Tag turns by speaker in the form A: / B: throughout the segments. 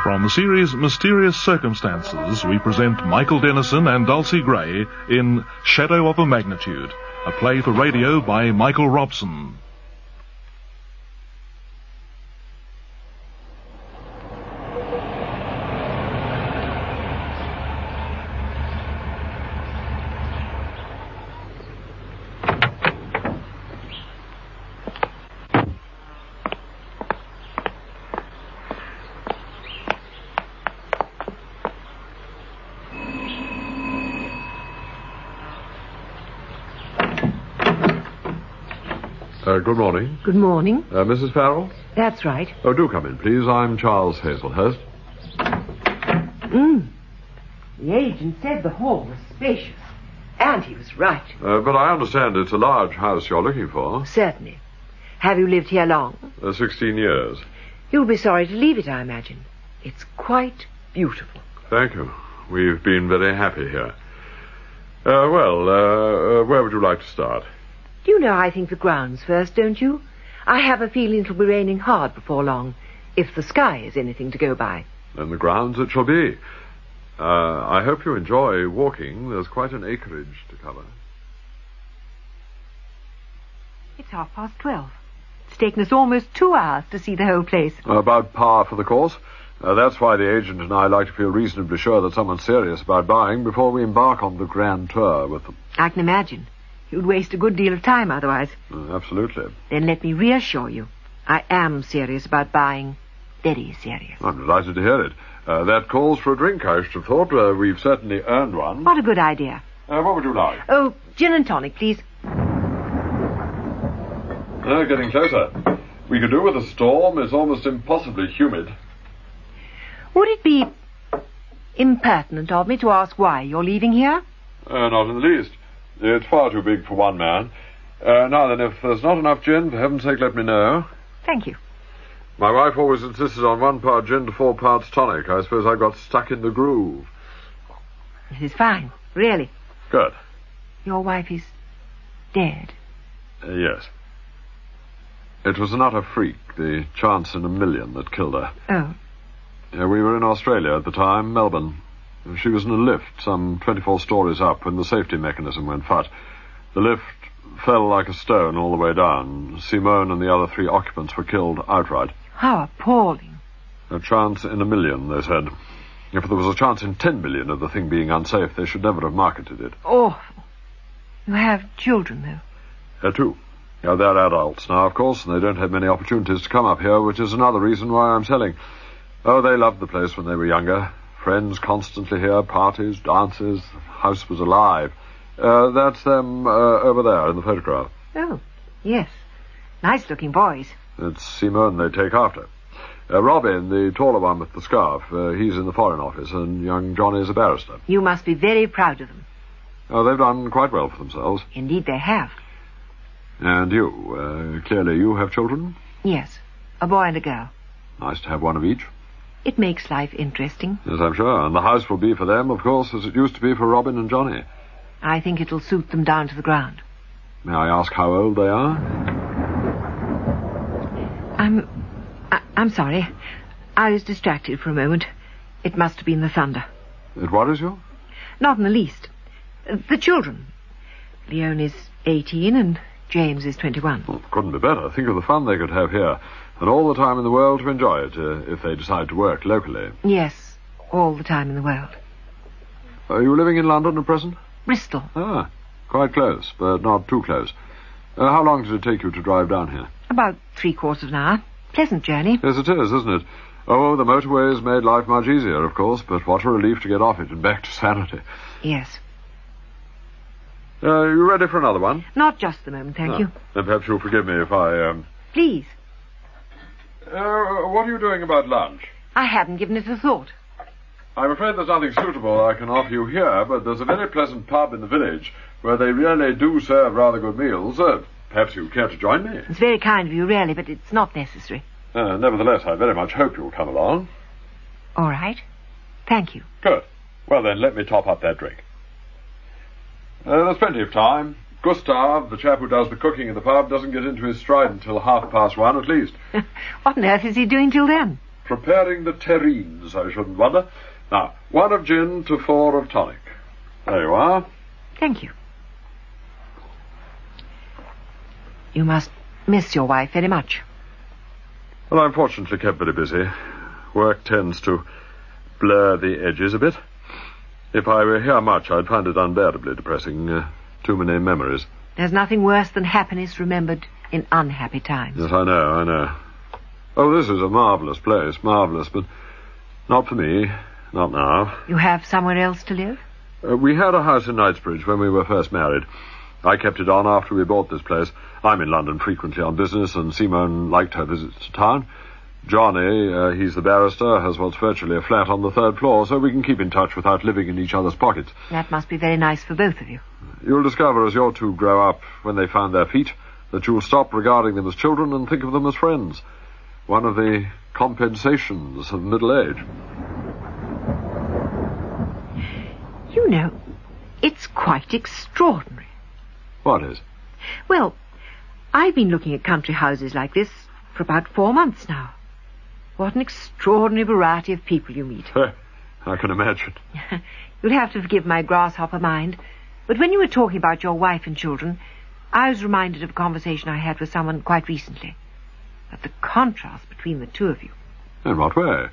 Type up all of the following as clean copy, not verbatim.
A: From the series Mysterious Circumstances, we present Michael Dennison and Dulcie Gray in Shadow of a Magnitude, a play for radio by Michael Robson.
B: Good morning.
C: Good morning.
B: Mrs. Farrell?
C: That's right.
B: Oh, do come in, please. I'm Charles Hazelhurst.
C: The agent said the hall was spacious. And he was right.
B: But I understand it's a large house you're looking for.
C: Certainly. Have you lived here long?
B: 16 years.
C: You'll be sorry to leave it, I imagine. It's quite beautiful.
B: Thank you. We've been very happy here. Where would you like to start?
C: Do you know I think the grounds first, don't you? I have a feeling it'll be raining hard before long, if the sky is anything to go by.
B: Then the grounds it shall be. I hope you enjoy walking. There's quite an acreage to cover.
C: It's 12:30. It's taken us almost 2 hours to see the whole place.
B: About par for the course. That's why the agent and I like to feel reasonably sure that someone's serious about buying before we embark on the grand tour with them.
C: I can imagine. You'd waste a good deal of time otherwise.
B: Absolutely.
C: Then let me reassure you. I am serious about buying. Very serious.
B: I'm delighted to hear it. That calls for a drink, I should have thought. We've certainly earned one.
C: What a good idea.
B: What would you like?
C: Oh, gin and tonic, please.
B: Getting closer. We could do with a storm. It's almost impossibly humid.
C: Would it be impertinent of me to ask why you're leaving here?
B: Not in the least. It's far too big for one man. Now then, if there's not enough gin, for heaven's sake, let me know.
C: Thank you.
B: My wife always insisted on 1 part gin to 4 parts tonic. I suppose I got stuck in the groove.
C: This is fine, really.
B: Good.
C: Your wife is dead.
B: Yes. It was an utter freak, the chance in a million that killed her.
C: Oh.
B: We were in Australia at the time, Melbourne. She was in a lift, some 24 stories up, when the safety mechanism went fut. The lift fell like a stone all the way down. Simone and the other 3 occupants were killed outright.
C: How appalling.
B: A chance in a million, they said. If there was a chance in 10 million of the thing being unsafe, they should never have marketed it.
C: Awful. You have children, though?
B: 2. They're adults now, of course, and they don't have many opportunities to come up here, which is another reason why I'm selling. Oh, they loved the place when they were younger. Friends constantly here, parties, dances, the house was alive. That's them over there in the photograph.
C: Oh, yes. Nice-looking boys.
B: It's Simone they take after. Robin, the taller one with the scarf, he's in the Foreign Office, and young Johnny's a barrister.
C: You must be very proud of them.
B: Oh, they've done quite well for themselves.
C: Indeed they have.
B: And you, clearly you have children?
C: Yes, a boy and a girl.
B: Nice to have one of each.
C: It makes life interesting.
B: Yes, I'm sure. And the house will be for them, of course, as it used to be for Robin and Johnny.
C: I think it'll suit them down to the ground.
B: May I ask how old they are?
C: I'm sorry. I was distracted for a moment. It must have been the thunder.
B: It worries you?
C: Not in the least. The children. Leon is 18 and James is 21.
B: Well, couldn't be better. Think of the fun they could have here. And all the time in the world to enjoy it, if they decide to work locally.
C: Yes, all the time in the world.
B: Are you living in London at present?
C: Bristol.
B: Ah, quite close, but not too close. How long did it take you to drive down here?
C: About 3/4 of an hour. Pleasant journey.
B: Yes, it is, isn't it? Oh, the motorways made life much easier, of course, but what a relief to get off it and back to sanity.
C: Yes.
B: You ready for another one?
C: Not just the moment, thank you.
B: Then perhaps you'll forgive me if I,
C: Please.
B: What are you doing about lunch?
C: I haven't given it a thought.
B: I'm afraid there's nothing suitable I can offer you here, but there's a very pleasant pub in the village where they really do serve rather good meals. Perhaps you'd care to join me?
C: It's very kind of you, really, but it's not necessary.
B: Nevertheless, I very much hope you'll come along.
C: All right. Thank you.
B: Good. Well, then, let me top up that drink. There's plenty of time. Gustav, the chap who does the cooking in the pub, doesn't get into his stride until 1:30 at least.
C: What on earth is he doing till then?
B: Preparing the terrines, I shouldn't wonder. Now, 1 of gin to 4 of tonic. There you are.
C: Thank you. You must miss your wife very much.
B: Well, I'm fortunately kept very busy. Work tends to blur the edges a bit. If I were here much, I'd find it unbearably depressing. Too many memories.
C: There's nothing worse than happiness remembered in unhappy times.
B: Yes, I know. Oh, this is a marvellous place, marvellous, but not for me, not now.
C: You have somewhere else to live?
B: We had a house in Knightsbridge when we were first married. I kept it on after we bought this place. I'm in London frequently on business, and Simone liked her visits to town. Johnny, he's the barrister, has what's virtually a flat on the 3rd floor, so we can keep in touch without living in each other's pockets.
C: That must be very nice for both of you.
B: You'll discover as your two grow up, when they find their feet, that you'll stop regarding them as children and think of them as friends. One of the compensations of middle age.
C: You know, it's quite extraordinary.
B: What is?
C: Well, I've been looking at country houses like this for about 4 months now. What an extraordinary variety of people you meet.
B: I can imagine.
C: You'll have to forgive my grasshopper mind, but when you were talking about your wife and children, I was reminded of a conversation I had with someone quite recently. Of the contrast between the two of you.
B: In what way?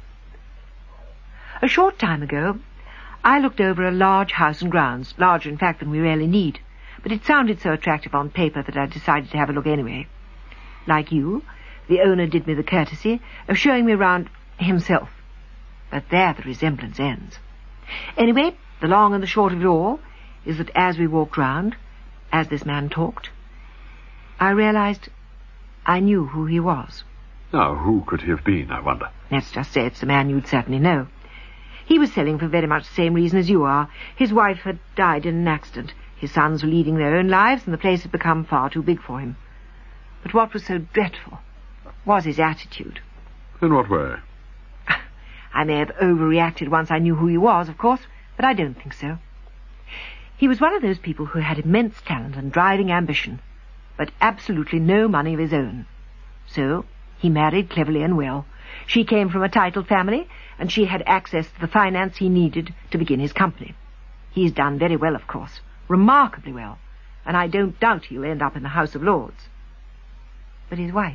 C: A short time ago, I looked over a large house and grounds, larger in fact than we really need, but it sounded so attractive on paper that I decided to have a look anyway. Like you, the owner did me the courtesy of showing me around himself. But there the resemblance ends. Anyway, the long and the short of it all is that as we walked round, as this man talked, I realized I knew who he was.
B: Now, who could he have been, I wonder?
C: Let's just say it's the man you'd certainly know. He was selling for very much the same reason as you are. His wife had died in an accident. His sons were leading their own lives, and the place had become far too big for him. But what was so dreadful was his attitude.
B: In what way?
C: I may have overreacted once I knew who he was, of course, but I don't think so. He was one of those people who had immense talent and driving ambition, but absolutely no money of his own. So he married cleverly and well. She came from a titled family, and she had access to the finance he needed to begin his company. He's done very well, of course, remarkably well, and I don't doubt he'll end up in the House of Lords. But his wife,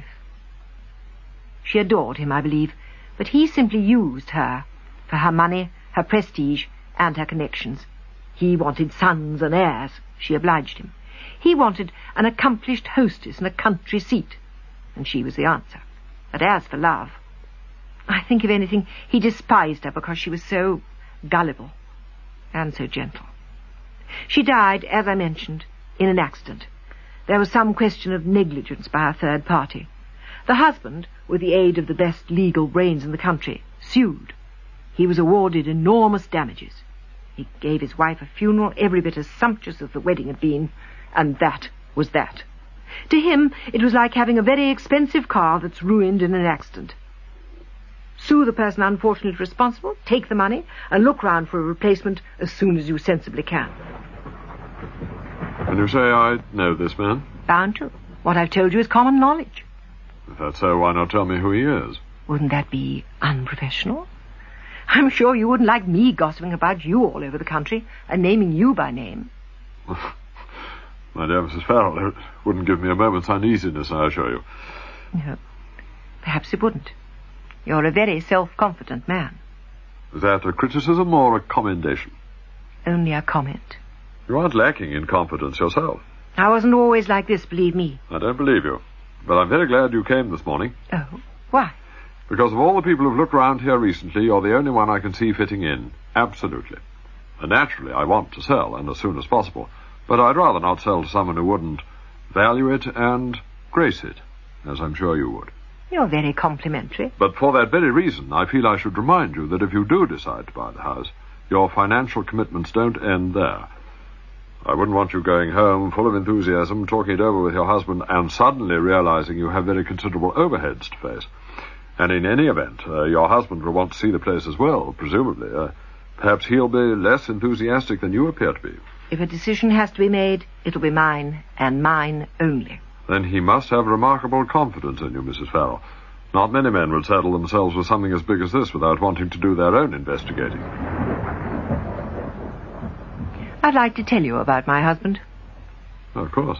C: she adored him, I believe, but he simply used her for her money, her prestige, and her connections. He wanted sons and heirs. She obliged him. He wanted an accomplished hostess and a country seat, and she was the answer. But as for love, I think, if anything, he despised her because she was so gullible and so gentle. She died, as I mentioned, in an accident. There was some question of negligence by a third party. The husband, with the aid of the best legal brains in the country, sued. He was awarded enormous damages. He gave his wife a funeral every bit as sumptuous as the wedding had been, and that was that. To him, it was like having a very expensive car that's ruined in an accident. Sue the person unfortunately responsible, take the money, and look round for a replacement as soon as you sensibly can.
B: And you say I know this man?
C: Bound to. What I've told you is common knowledge.
B: If that's so, why not tell me who he is?
C: Wouldn't that be unprofessional? I'm sure you wouldn't like me gossiping about you all over the country and naming you by name.
B: My dear Mrs. Farrell, it wouldn't give me a moment's uneasiness, I assure you.
C: No, perhaps it wouldn't. You're a very self-confident man.
B: Is that a criticism or a commendation?
C: Only a comment.
B: You aren't lacking in confidence yourself.
C: I wasn't always like this, believe me.
B: I don't believe you. But I'm very glad you came this morning.
C: Oh, why?
B: Because of all the people who've looked round here recently, you're the only one I can see fitting in. Absolutely. And naturally, I want to sell, and as soon as possible. But I'd rather not sell to someone who wouldn't value it and grace it, as I'm sure you would.
C: You're very complimentary.
B: But for that very reason, I feel I should remind you that if you do decide to buy the house, your financial commitments don't end there. I wouldn't want you going home full of enthusiasm, talking it over with your husband, and suddenly realizing you have very considerable overheads to face. And in any event, your husband will want to see the place as well, presumably. Perhaps he'll be less enthusiastic than you appear to be.
C: If a decision has to be made, it'll be mine, and mine only.
B: Then he must have remarkable confidence in you, Mrs. Farrell. Not many men would saddle themselves with something as big as this without wanting to do their own investigating.
C: I'd like to tell you about my husband.
B: Oh, of course.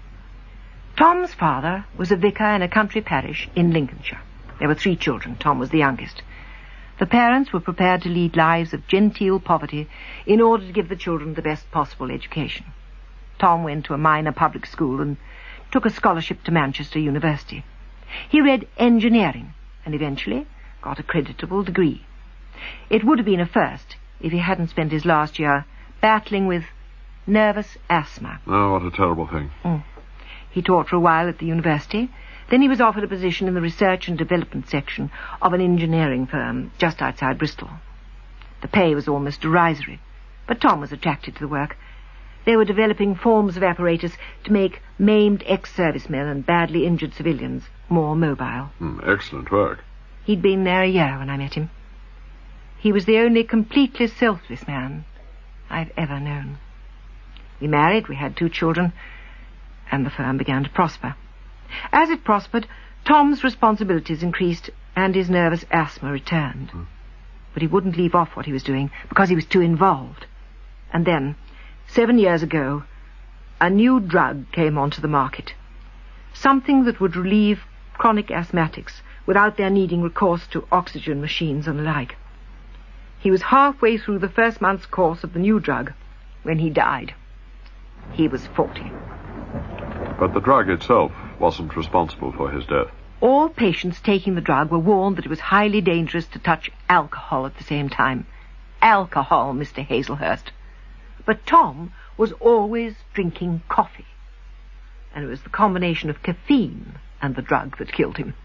C: Tom's father was a vicar in a country parish in Lincolnshire. There were 3 children. Tom was the youngest. The parents were prepared to lead lives of genteel poverty in order to give the children the best possible education. Tom went to a minor public school and took a scholarship to Manchester University. He read engineering and eventually got a creditable degree. It would have been a first if he hadn't spent his last year battling with nervous asthma.
B: Oh, what a terrible thing.
C: He taught for a while at the university. Then he was offered a position in the research and development section of an engineering firm just outside Bristol. The pay was almost derisory, but Tom was attracted to the work. They were developing forms of apparatus to make maimed ex-servicemen and badly injured civilians more mobile.
B: Excellent work.
C: He'd been there a year when I met him. He was the only completely selfless man I've ever known. We married, we had 2 children, and the firm began to prosper. As it prospered, Tom's responsibilities increased and his nervous asthma returned. But he wouldn't leave off what he was doing because he was too involved. And then, 7 years ago, a new drug came onto the market. Something that would relieve chronic asthmatics without their needing recourse to oxygen machines and the like. He was halfway through the first month's course of the new drug when he died. He was 40.
B: But the drug itself wasn't responsible for his death.
C: All patients taking the drug were warned that it was highly dangerous to touch alcohol at the same time. Alcohol, Mr. Hazelhurst. But Tom was always drinking coffee. And it was the combination of caffeine and the drug that killed him.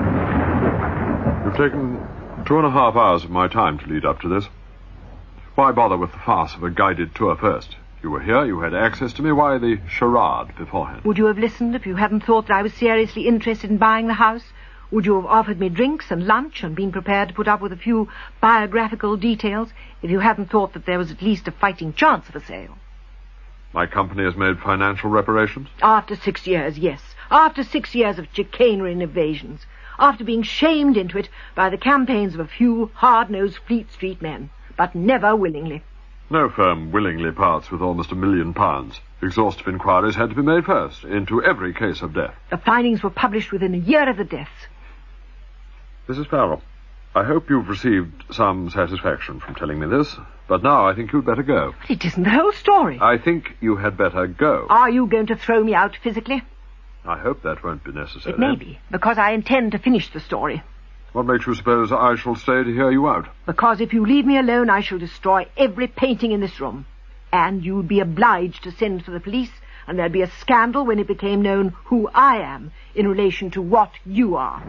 B: You've taken 2.5 hours of my time to lead up to this. Why bother with the farce of a guided tour first? You were here, you had access to me. Why the charade beforehand?
C: Would you have listened if you hadn't thought that I was seriously interested in buying the house? Would you have offered me drinks and lunch and been prepared to put up with a few biographical details if you hadn't thought that there was at least a fighting chance of a sale?
B: My company has made financial reparations?
C: After 6 years, yes. After 6 years of chicanery and evasions. After being shamed into it by the campaigns of a few hard-nosed Fleet Street men. But never willingly.
B: No firm willingly parts with almost £1 million. Exhaustive inquiries had to be made first into every case of death.
C: The findings were published within a year of the deaths.
B: Mrs. Farrell, I hope you've received some satisfaction from telling me this, but now I think you'd better go.
C: But it isn't the whole story.
B: I think you had better go.
C: Are you going to throw me out physically?
B: I hope that won't be necessary.
C: It may be, because I intend to finish the story.
B: What makes you suppose I shall stay to hear you out?
C: Because if you leave me alone, I shall destroy every painting in this room. And you'd be obliged to send for the police, and there'd be a scandal when it became known who I am in relation to what you are.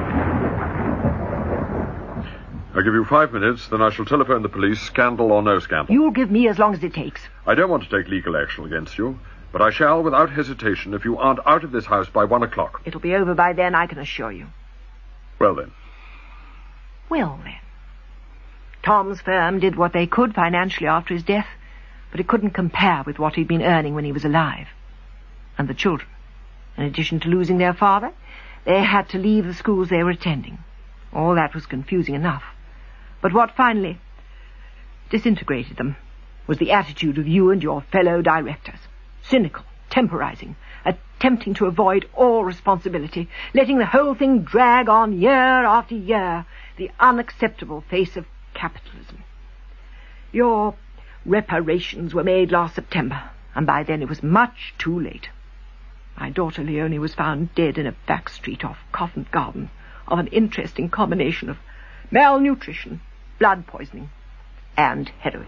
B: I'll give you 5 minutes, then I shall telephone the police, scandal or no scandal.
C: You'll give me as long as it takes.
B: I don't want to take legal action against you, but I shall without hesitation if you aren't out of this house by 1 o'clock.
C: It'll be over by then, I can assure you.
B: Well, then.
C: Well, then. Tom's firm did what they could financially after his death, but it couldn't compare with what he'd been earning when he was alive. And the children, in addition to losing their father, they had to leave the schools they were attending. All that was confusing enough. But what finally disintegrated them was the attitude of you and your fellow directors. Cynical, temporizing, attempting to avoid all responsibility, letting the whole thing drag on year after year, the unacceptable face of capitalism. Your reparations were made last September, and by then it was much too late. My daughter Leonie was found dead in a back street off Covent Garden of an interesting combination of malnutrition, blood poisoning, and heroin.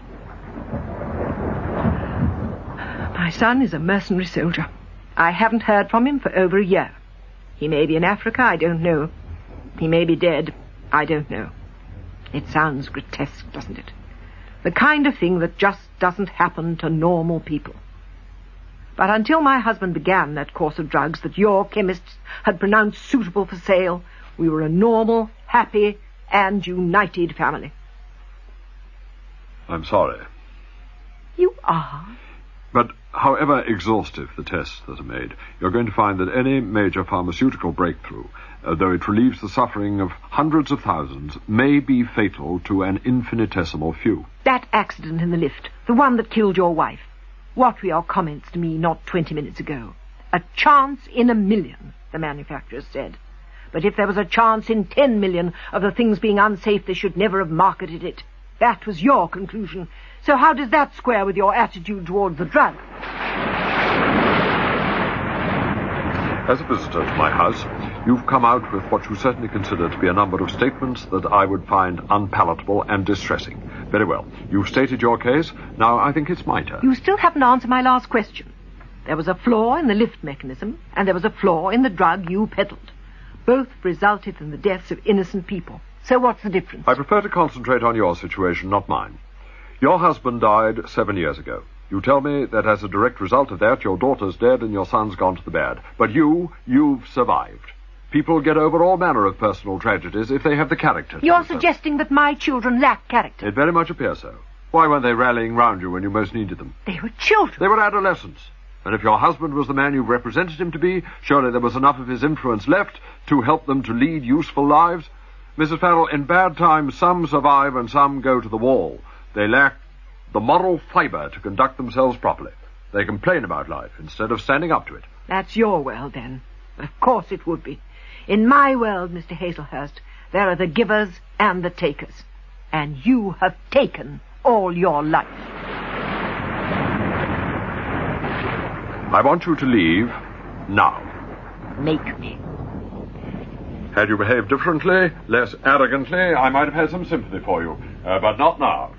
C: My son is a mercenary soldier. I haven't heard from him for over a year. He may be in Africa, I don't know. He may be dead, I don't know. It sounds grotesque, doesn't it? The kind of thing that just doesn't happen to normal people. But until my husband began that course of drugs that your chemists had pronounced suitable for sale, we were a normal, happy, and united family.
B: I'm sorry.
C: You are?
B: But However exhaustive the tests that are made, you're going to find that any major pharmaceutical breakthrough, though it relieves the suffering of hundreds of thousands, may be fatal to an infinitesimal few.
C: That accident in the lift, the one that killed your wife. What were your comments to me not 20 minutes ago? A chance in 1,000,000, the manufacturers said. But if there was a chance in 10 million of the things being unsafe, they should never have marketed it. That was your conclusion. So how does that square with your attitude towards the drug?
B: As a visitor to my house, you've come out with what you certainly consider to be a number of statements that I would find unpalatable and distressing. Very well. You've stated your case. Now I think it's my turn.
C: You still haven't answered my last question. There was a flaw in the lift mechanism, and there was a flaw in the drug you peddled. Both resulted in the deaths of innocent people. So what's the difference?
B: I prefer to concentrate on your situation, not mine. Your husband died 7 years ago. You tell me that as a direct result of that, your daughter's dead and your son's gone to the bad. But you've survived. People get over all manner of personal tragedies if they have the character.
C: You're suggesting that my children lack character.
B: It very much appears so. Why weren't they rallying round you when you most needed them?
C: They were children.
B: They were adolescents. And if your husband was the man you've represented him to be, surely there was enough of his influence left to help them to lead useful lives. Mrs. Farrell, in bad times, some survive and some go to the wall. They lack the moral fibre to conduct themselves properly. They complain about life instead of standing up to it.
C: That's your world, then. Of course it would be. In my world, Mr. Hazelhurst, there are the givers and the takers. And you have taken all your life.
B: I want you to leave now.
C: Make me.
B: Had you behaved differently, less arrogantly, I might have had some sympathy for you. But not now.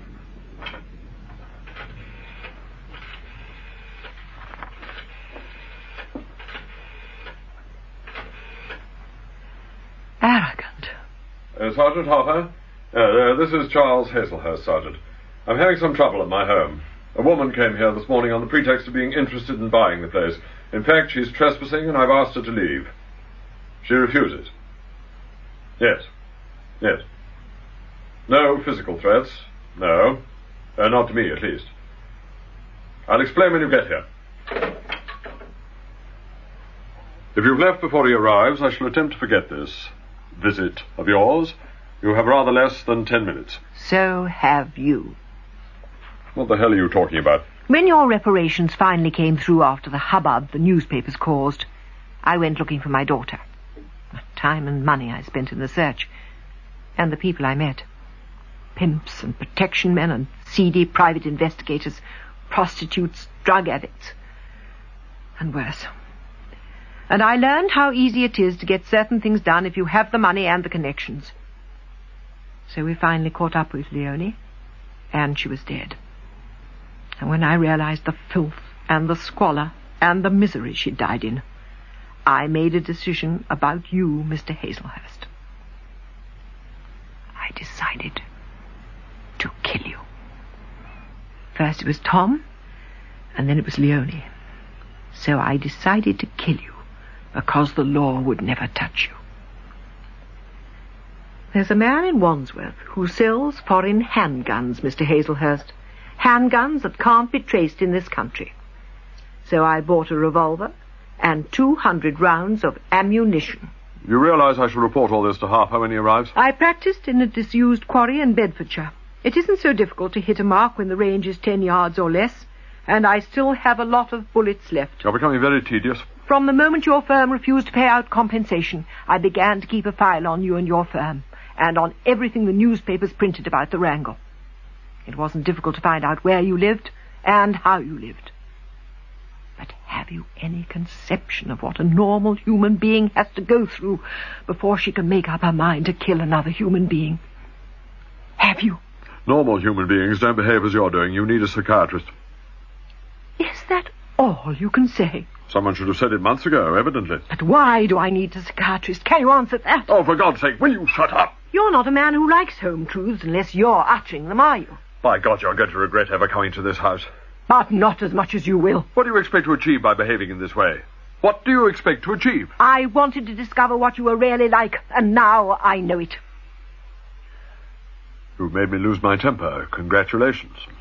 C: Arrogant.
B: Sergeant Harper? This is Charles Hazelhurst, Sergeant. I'm having some trouble at my home. A woman came here this morning on the pretext of being interested in buying the place. In fact, she's trespassing, and I've asked her to leave. She refuses. Yes. No physical threats. No. Not to me, at least. I'll explain when you get here. If you've left before he arrives, I shall attempt to forget this visit of yours. You have rather less than 10 minutes.
C: So have you.
B: What the hell are you talking about?
C: When your reparations finally came through after the hubbub the newspapers caused, I went looking for my daughter. The time and money I spent in the search. And the people I met. Pimps and protection men and seedy private investigators, prostitutes, drug addicts. And worse. And I learned how easy it is to get certain things done if you have the money and the connections. So we finally caught up with Leonie, and she was dead. And when I realized the filth and the squalor and the misery she died in, I made a decision about you, Mr. Hazelhurst. I decided to kill you. First it was Tom, and then it was Leonie. So I decided to kill you, because the law would never touch you. There's a man in Wandsworth who sells foreign handguns, Mr. Hazelhurst. Handguns that can't be traced in this country. So I bought a revolver and 200 rounds of ammunition.
B: You realize I shall report all this to Harper when he arrives?
C: I practiced in a disused quarry in Bedfordshire. It isn't so difficult to hit a mark when the range is 10 yards or less, and I still have a lot of bullets left.
B: You're becoming very tedious.
C: From the moment your firm refused to pay out compensation, I began to keep a file on you and your firm, and on everything the newspapers printed about the wrangle. It wasn't difficult to find out where you lived and how you lived. But have you any conception of what a normal human being has to go through before she can make up her mind to kill another human being? Have you?
B: Normal human beings don't behave as you're doing. You need a psychiatrist.
C: Is that all you can say?
B: Someone should have said it months ago, evidently.
C: But why do I need a psychiatrist? Can you answer that?
B: Oh, for God's sake, will you shut up?
C: You're not a man who likes home truths unless you're uttering them, are you?
B: By God, you're going to regret ever coming to this house.
C: But not as much as you will.
B: What do you expect to achieve by behaving in this way? What do you expect to achieve?
C: I wanted to discover what you were really like, and now I know it.
B: You've made me lose my temper. Congratulations.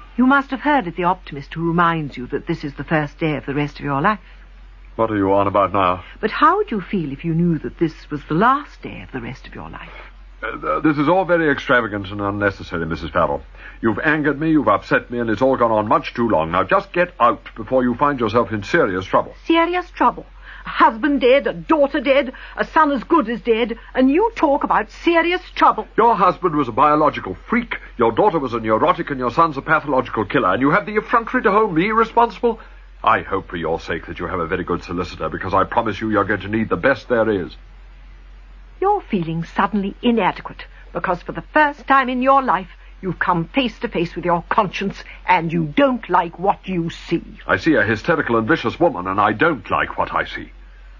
C: You must have heard of the optimist who reminds you that this is the first day of the rest of your life.
B: What are you on about now?
C: But how would you feel if you knew that this was the last day of the rest of your life?
B: This is all very extravagant and unnecessary, Mrs. Farrell. You've angered me, you've upset me, and it's all gone on much too long. Now just get out before you find yourself in serious trouble.
C: Serious trouble? A husband dead, a daughter dead, a son as good as dead, and you talk about serious trouble.
B: Your husband was a biological freak, your daughter was a neurotic, and your son's a pathological killer, and you have the effrontery to hold me responsible? I hope for your sake that you have a very good solicitor, because I promise you you're going to need the best there is.
C: You're feeling suddenly inadequate, because for the first time in your life, you've come face to face with your conscience, and you don't like what you see.
B: I see a hysterical and vicious woman, and I don't like what I see.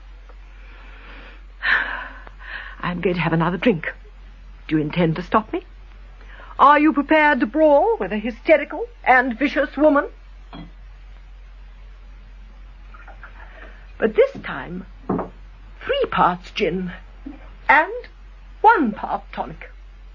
C: I'm going to have another drink. Do you intend to stop me? Are you prepared to brawl with a hysterical and vicious woman? But this time, 3 parts gin and 1 part tonic.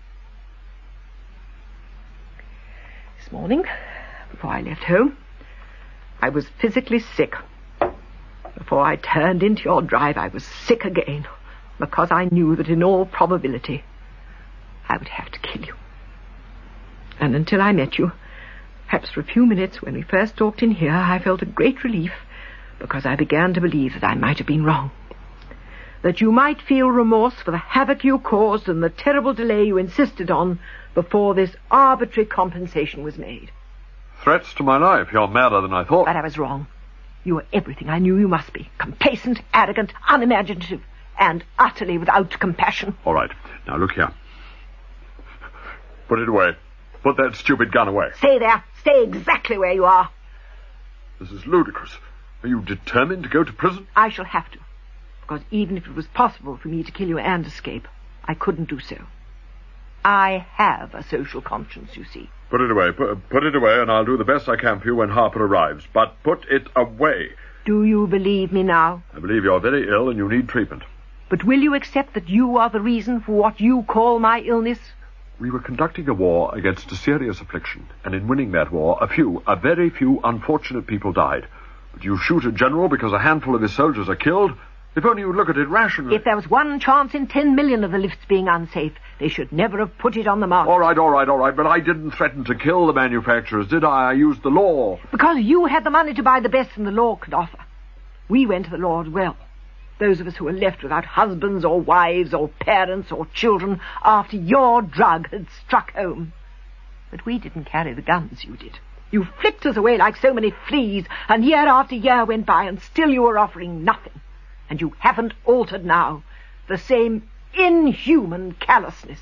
C: This morning, before I left home, I was physically sick. Before I turned into your drive, I was sick again, because I knew that in all probability, I would have to kill you. And until I met you, perhaps for a few minutes when we first talked in here, I felt a great relief, because I began to believe that I might have been wrong. That you might feel remorse for the havoc you caused and the terrible delay you insisted on before this arbitrary compensation was made.
B: Threats to my life. You're madder than I thought.
C: But I was wrong. You were everything I knew you must be. Complacent, arrogant, unimaginative, and utterly without compassion.
B: All right. Now, look here. Put it away. Put that stupid gun away.
C: Stay there. Stay exactly where you are.
B: This is ludicrous. Are you determined to go to prison?
C: I shall have to. Because even if it was possible for me to kill you and escape, I couldn't do so. I have a social conscience, you see.
B: Put it away. Put it away, and I'll do the best I can for you when Harper arrives. But put it away.
C: Do you believe me now?
B: I believe you're very ill and you need treatment.
C: But will you accept that you are the reason for what you call my illness?
B: We were conducting a war against a serious affliction, and in winning that war, a very few unfortunate people died. But you shoot a general because a handful of his soldiers are killed? If only you'd look at it rationally.
C: If there was 1 chance in 10 million of the lifts being unsafe, they should never have put it on the market.
B: All right, but I didn't threaten to kill the manufacturers, did I? I used the law.
C: Because you had the money to buy the best than the law could offer. We went to the law as well. Those of us who were left without husbands or wives or parents or children after your drug had struck home. But we didn't carry the guns you did. You flicked us away like so many fleas, and year after year went by, and still you were offering nothing. And you haven't altered now. The same inhuman callousness.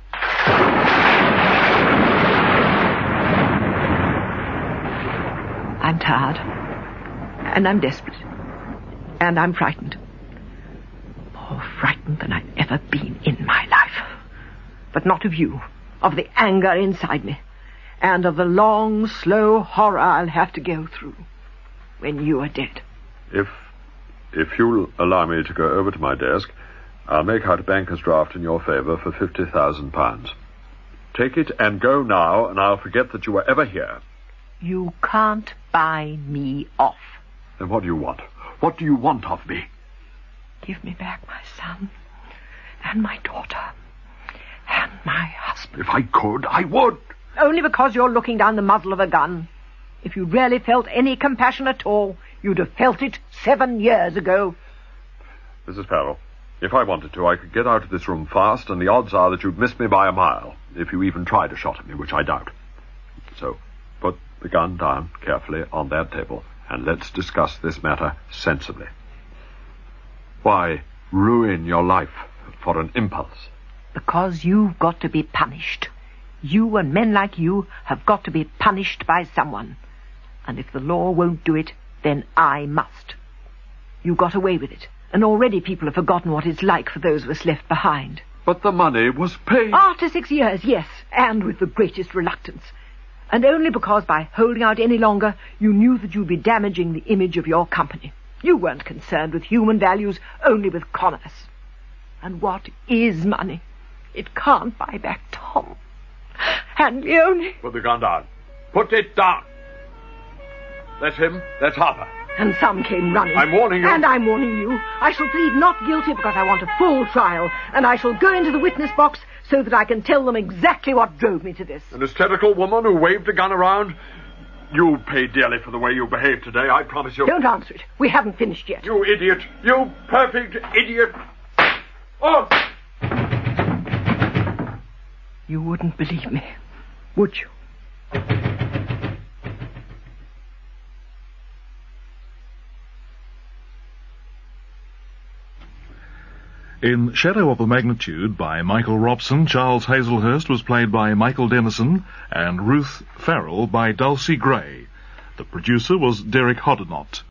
C: I'm tired. And I'm desperate. And I'm frightened. More frightened than I've ever been in my life. But not of you. Of the anger inside me. And of the long, slow horror I'll have to go through when you are dead.
B: If you'll allow me to go over to my desk, I'll make out a banker's draft in your favour for £50,000. Take it and go now, and I'll forget that you were ever here.
C: You can't buy me off.
B: Then what do you want? What do you want of me?
C: Give me back my son, and my daughter, and my husband.
B: If I could, I would.
C: Only because you're looking down the muzzle of a gun. If you'd really felt any compassion at all, you'd have felt it 7 years ago.
B: Mrs. Farrell, if I wanted to, I could get out of this room fast, and the odds are that you'd miss me by a mile, if you even tried a shot at me, which I doubt. So, put the gun down carefully on that table, and let's discuss this matter sensibly. Why ruin your life for an impulse?
C: Because you've got to be punished. You and men like you have got to be punished by someone. And if the law won't do it, then I must. You got away with it, and already people have forgotten what it's like for those of us left behind.
B: But the money was paid.
C: After 6 years, yes, and with the greatest reluctance. And only because by holding out any longer, you knew that you'd be damaging the image of your company. You weren't concerned with human values, only with commerce. And what is money? It can't buy back Tom. And Leonie.
B: Put the gun down. Put it down. That's him. That's Harper.
C: And some came running.
B: I'm warning you.
C: And I'm warning you. I shall plead not guilty because I want a full trial, and I shall go into the witness box so that I can tell them exactly what drove me to this.
B: An hysterical woman who waved a gun around? You'll pay dearly for the way you behaved today, I promise you.
C: Don't answer it. We haven't finished yet.
B: You idiot. You perfect idiot. Oh!
C: You wouldn't believe me, would you?
A: In Shadow of a Magnitude by Michael Robson, Charles Hazelhurst was played by Michael Dennison and Ruth Farrell by Dulcie Gray. The producer was Derek Hoddinott.